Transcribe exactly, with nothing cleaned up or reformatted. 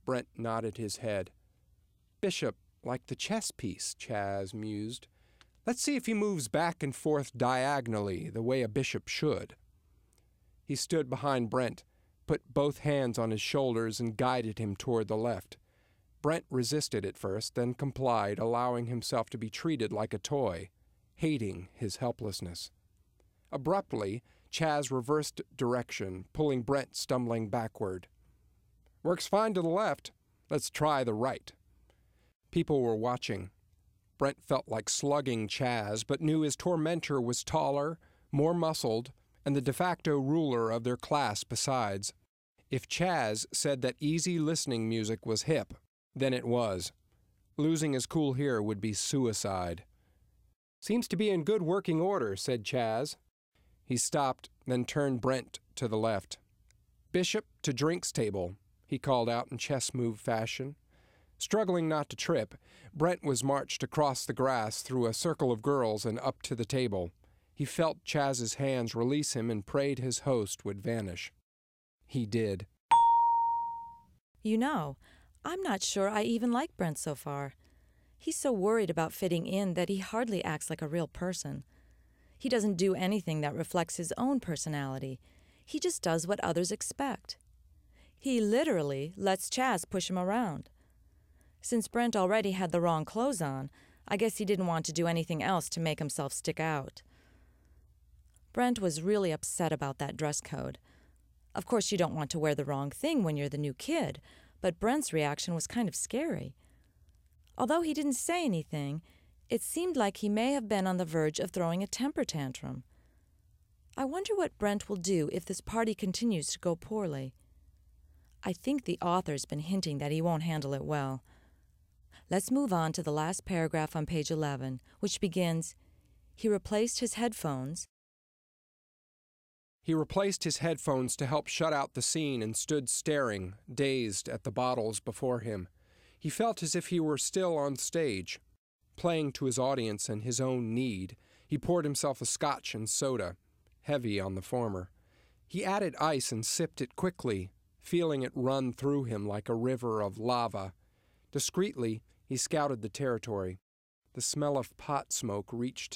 Brent nodded his head. Bishop, like the chess piece, Chas mused. Let's see if he moves back and forth diagonally, the way a bishop should. He stood behind Brent, put both hands on his shoulders, and guided him toward the left. Brent resisted at first, then complied, allowing himself to be treated like a toy, hating his helplessness. Abruptly, Chas reversed direction, pulling Brent stumbling backward. Works fine to the left. Let's try the right. People were watching. Brent felt like slugging Chas, but knew his tormentor was taller, more muscled, and the de facto ruler of their class besides. If Chas said that easy listening music was hip, then it was. Losing his cool here would be suicide. Seems to be in good working order, said Chas. He stopped, then turned Brent to the left. Bishop to drinks table, he called out in chess move fashion. Struggling not to trip, Brent was marched across the grass through a circle of girls and up to the table. He felt Chas's hands release him and prayed his host would vanish. He did. You know, I'm not sure I even like Brent so far. He's so worried about fitting in that he hardly acts like a real person. He doesn't do anything that reflects his own personality. He just does what others expect. He literally lets Chas push him around. Since Brent already had the wrong clothes on, I guess he didn't want to do anything else to make himself stick out. Brent was really upset about that dress code. Of course, you don't want to wear the wrong thing when you're the new kid, but Brent's reaction was kind of scary. Although he didn't say anything, it seemed like he may have been on the verge of throwing a temper tantrum. I wonder what Brent will do if this party continues to go poorly. I think the author's been hinting that he won't handle it well. Let's move on to the last paragraph on page eleven, which begins, He replaced his headphones. He replaced his headphones to help shut out the scene and stood staring, dazed, at the bottles before him. He felt as if he were still on stage. Playing to his audience and his own need, he poured himself a scotch and soda, heavy on the former. He added ice and sipped it quickly, feeling it run through him like a river of lava. Discreetly, he scouted the territory. The smell of pot smoke reached